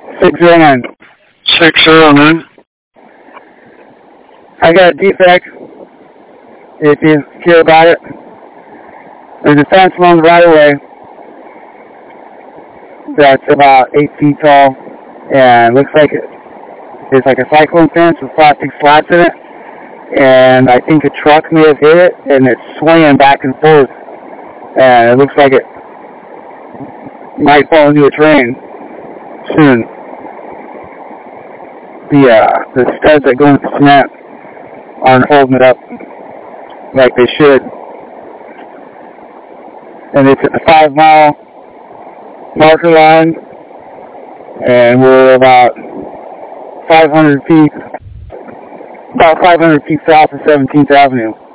609. 609. I got a defect, if you care about it. There's a fence along the right of way that's about 8 feet tall, and looks like it's like a cyclone fence with plastic slats in it, and I think a truck may have hit it, and it's swaying back and forth, and it looks like it might fall into a train soon. The studs that go into the cement aren't holding it up like they should. And it's at the 5-mile marker line, and we're about 500 feet south of 17th Avenue.